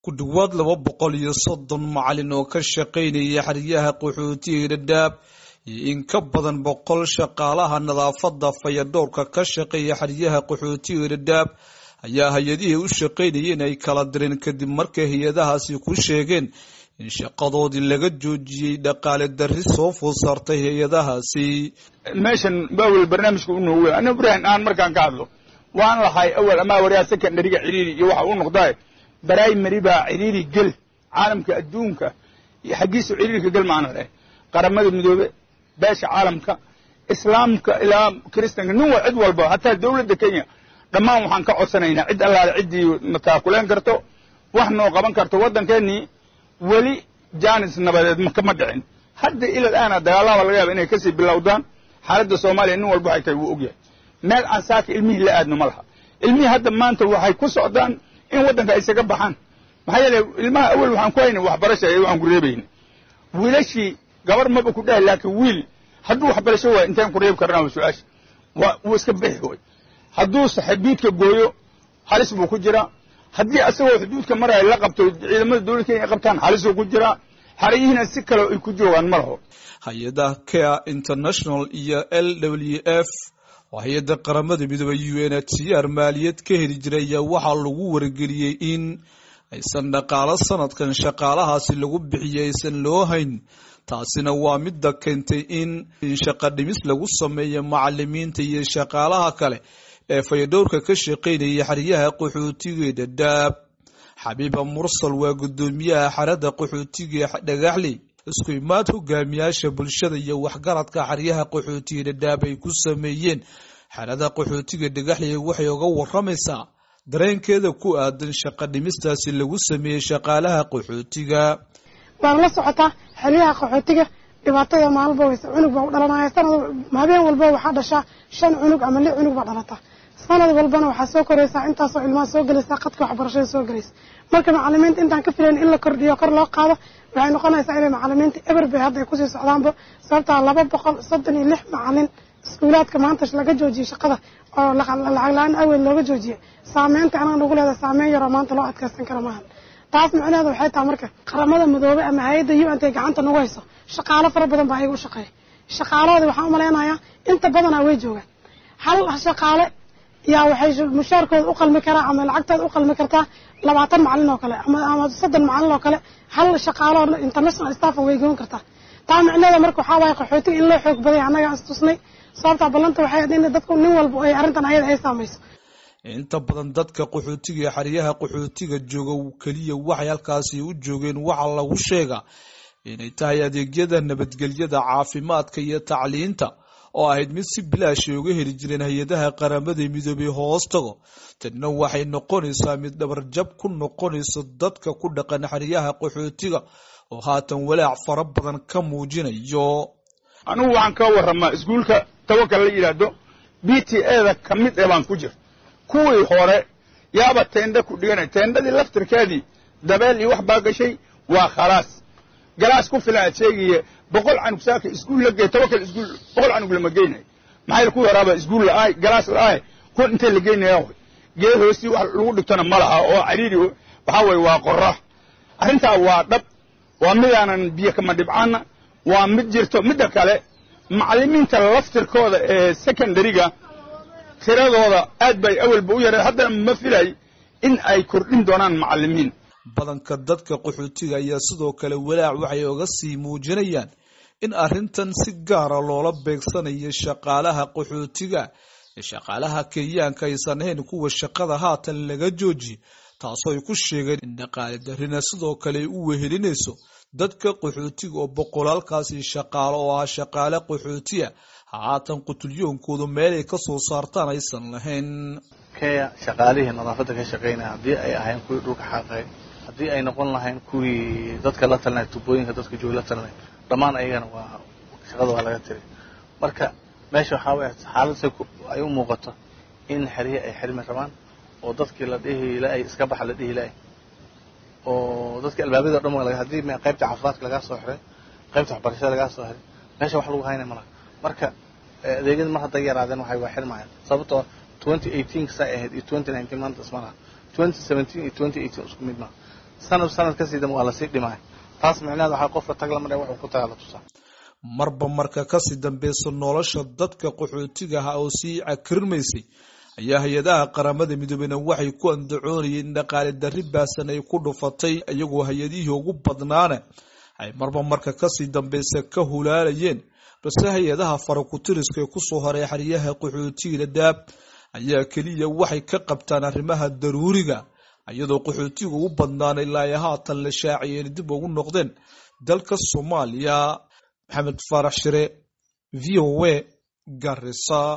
ku dhawaad 230 macallin oo ka shaqeynaya xariyaha qaxootiga Dadaab iyo in ka badan 100 shaqaalaha nadaafadda fayadhowrka ka shaqeeya xariyaha qaxootiga Dadaab ayaa hay'adihii u shaqeynayeen ay kala direen kadib markii hay'adahaasi ku sheegeen in shaqadoodii laga joojiyay dhaqaale darri soo food saartay hay'adahaasi. meeshan baawil barnaamijku uu noogu ana Ibrahim aan markaan ka hadlo waan lahay awal ama wariya secondary ciriiri iyo waxa uu noqday primary ba ciriiri gal caalamka adduunka iyo xaqiisu ciriirka gal macnaheed qaramada midoobe beesha caalamka islaamka ilaa kristaanka nin cid walba hatta dawladda Kenya dhamaan waxaan ka codsanaynaa cid allaale cidii mataakuleen karto wax noo qaban karto wadankeeni wali jaanis nabadeed ma dhicin hadda ila aana dagaalada laga yaabo inay ka sii bilowdaan xaaladda Soomaaliya nin walba ay tahay uu ogyahay meel aan saaka ilmihi la aadno malaha ilmihi hadda maanta waxay ku socdaan in wadanka ay isaga baxaan maxay yeelay ilmaha awal waxaan ku haynay waxbarasho ay waxaan ku reebayna wiilashii gabar maba ku dhahay laakiin wiil hadduu waxbarasho waa intaan ku reeb karnaa su'aasha waa iska bixi way hadduu saxiibidka gooyo halis buu ku jiraa haddii asagoo xuduudka maray la qabto ciidamada dawladda Kenya qabtaan halis uu ku jiraa xariyihiina si kale ay ku joogaan malaho. hay'adaha Care International iyo LWF hay'adda qaramada midoway UNHCR maaliyad ka heli jiray waxa lagu wargeliyay in aysan dhaqaale sanadkan shaqaalahaasi lagu bixiyay aysan loo hayn taasina waa mid keentay in shaqo dhimis lagu sameeyo macallimiinta iyo shaqaalaha kale ee fayadhowrka ka shaqeynaya xariyaha qaxootiga Dadaab. Xabiiba Mursal waa gudoomiyaha xarada qaxootiga Dhagaxley isku imaad hogaamiyaasha bulshada iyo waxgaradka xariyaha qaxootiga Dadaab ay ku sameeyeen xarada qaxootiga Dhagaxley waxay uga waramaysaa dareenkeeda ku aadan shaqo dhimistaasi lagu sameeyay shaqaalaha qaxootiga. waan la socotaa xariyaha qaxootiga dhibaatada maalba way cunug baa u dhalanaya sanad habeen walba waxa dhasha 5 cunug ama 6 cunug baa dhalata sanad walbana waxa soo koraysa intaas oo ilmaha soo galaysa qadka waxbarashada soo galaysa marka macallimiinta intaan ka filayn in la kordhiyo kor loo qaado waxay noqonaysaa in macallimiinta eber bay hadda ku sii socdaanba sababta 236 macallin iskuulaadka maanta laga joojiyay shaqada oo lacag la'aan awal looga joojiyay saameynta anaga nagu leedahay saameyn yar oo maanta loo adkaysan karo maahan taas macnaheedu waxay tahay marka qaramada midoobe ama hay'adda UN ay gacanta nagu hayso shaqaale fara badan baa iyagu shaqeeya shaqaalada waxaan u maleynayaa inta badan way joogaan hal shaqaale yaa waxay mushaarkooda u qalmi karaa ama lacagtooda u qalmi kartaa 20 macallin oo kale ama 30 macallin oo kale hal shaqaale international staff way goon kartaa taa macnaheedu marka waxa waay qaxootiga in loo xoog baday anaga istusnay sababta balanta waxay in dadku nin walba ay arintan ayada ay saamayso. inta badan dadka qaxootiga xariyaha qaxootiga jooga kaliya waxay halkaasi u joogeen waxa lagu sheegaa inay tahay adeegyada nabadgelyada caafimaadka iyo tacliinta oo ahayd mid si bilaash ah uga heli jireen hay'adaha qaramada midoobay hoostago tanna waxay noqonaysaa mid dhabar jab ku noqonaysa dadka ku dhaqan xariyaha qaxootiga oo haatan walaac fara badan ka muujinayo. anigu waxaan ka waramaa iskuulka Tawakkal la yiraahdo BTA-da kamid ee baan ku jir kuwii hore yaaba teenda ku dhiganay teendadii laftirkeedii dabeel iyo wax baa gashay waa khalaas galaas ku filan sheegiye 100 canug saaka iskuul la geey Tawakkal iskuul 100 canug lama geynay maxay ku yaraaba iskuul la ay galaas la ay ku inta la geynayo geey hoosti wax lagu dhigtana malaha oo cariiri waxa way waa qorrax arinta waa dhab waa midaanan biyo kama dhibcaana waa mid jirto mid kale macallimiinta laftirkooda ee secondary-ga tiradooda aad bay awal buu yaray hadda ma filay in ay kordhin doonaan macallimiin badanka dadka qaxootiga ayaa sidoo kale walaac waxay uga sii muujinayaan in arrintan si gaar ah loola beegsanayo shaqaalaha qaxootiga shaqaalaha Kenyaanka aysan ahayn kuwa shaqada haatan laga joojiyo taasoo ay ku sheegeen in dhaqaale darrina sidoo kale u wehelinayso dadka qaxootiga oo boqolaalkaasi shaqaale oo ah shaqaale qaxootiga haatan qutulyoonkooda meel ay ka soo saartaan aysan lahayn. Kaya shaqaalihiin nadaafadda ka shaqeynaya hadii ay ahayn kuwii dhulka xaqay hadii ay noqon lahayn kuwii dadka la talinay tubooyinka dadka jooga la talinay dhamaan ayagana waa shaqada waa laga tiray marka meesha waxa weey xaaladda ay u muuqato in xariye ay xirmi rabaan oo dadkii la dhihi ilaa iska bax la dhihi ilaa oo dadka albaabada dhammaan hadii ma qaybta caafimaadka laga soo xiray qaybta waxbarashada laga soo xiray meesha wax lagu haynay malaha marka adeegyada mar hadda yaraadeen waxay waa xirmayaan sababtoo 2018 ka ahayd iyo 2019 maanta ismana 2017 iyo 2018 isku mid ma sanad ka sii dam waa la sii dhimay taas macnaheedu waxa qofka tag la maray wuxuu ku taala tusaa marba marka ka sii dambayso nolosha dadka qaxootiga ah oo sii cakirmaysay ayaa hay'adaha qaramada midoobay waxay ku andacoonayeen in dhaqaale darri baasan ay ku dhufatay iyagoo hay'adihii ugu badnaana ay marba marka ka sii dambaysa ka hulaalayeen balse hay'adaha farakutiriska ee ku soo haray xariyaha qaxootiga daab ayaa kaliya waxay ka qabtaan arrimaha daruuriga iyadoo qaxootiga ugu badnaanay ilaa haatan la shaaciyeen dib ugu noqdeen dalka Soomaaliya. Maxamed Farax Shire, VOA, Garissa.